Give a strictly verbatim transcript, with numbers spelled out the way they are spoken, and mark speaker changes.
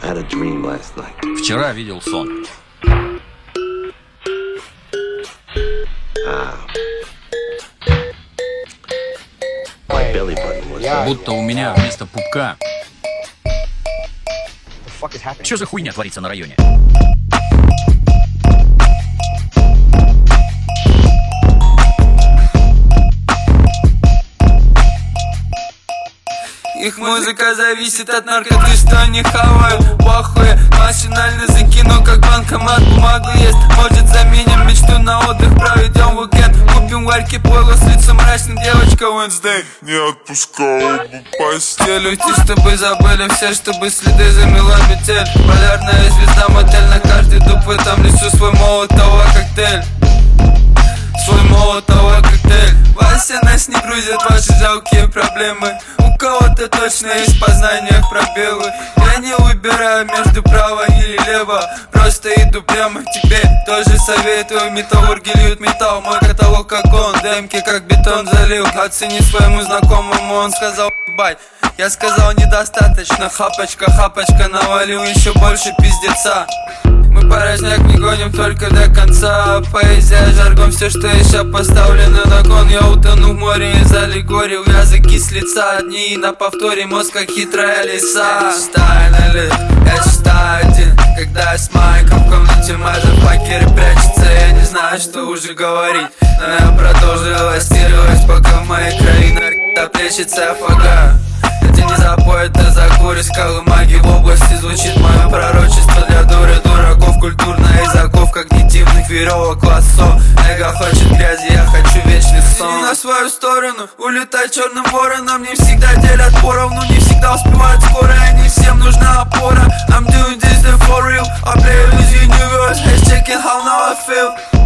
Speaker 1: Вчера видел сон. Будто у меня вместо пупка. Что за хуйня творится на районе?
Speaker 2: Их музыка зависит от наркоты, что они хавают. Похуй, машинально закину, как банкомат бумагу есть. Может заменим мечту на отдых, проведем уикенд. Купим варки пойло с лицом мрачной, девочка Wednesday.
Speaker 3: Не отпускал бы постель.
Speaker 2: Уйти, чтобы забыли все, чтобы следы замела метель. Полярная звезда, мотель на каждый дуб. В этом лесу свой молотовый коктейль. Свой молотовый коктейль. Вася, нас не грузят ваши жалкие проблемы. У кого-то точно есть в познаниях пробелы. Я не выбираю между право или лево, просто иду прямо к тебе. Тоже советую, металлурги льют металл. Мой каталог как он, демки как бетон залил. Оцени своему знакомому, он сказал ебать. Я сказал недостаточно, хапочка, хапочка. Навалил еще больше пиздеца. Мы порожняк не гоним только до конца. Поэзия, жаргон, все, что еще поставлено на кон. Я утону в море из аллегорий. Языки с лица, одни на повторе. Мозг как хитрая лиса. Я читаю на лист, я читаю один. Когда я с майком в комнате мазафакеры прячется. Я не знаю, что уже говорить, но я продолжил ластировать, пока в моей крови наркота плещется фага. Это не запой, это закуришь, скалы магии в области. Звучит мое пророчество для дуры дураков. Культурная языков когнитивных веревок классов. Эго хочет грязи, я хочу вечный сон. И на свою сторону улетай черным вороном. Не всегда делят поровну, не всегда успевают скоро. И не всем нужна опора. I'm doing this for real, I play with universe. Hashtag how now I feel.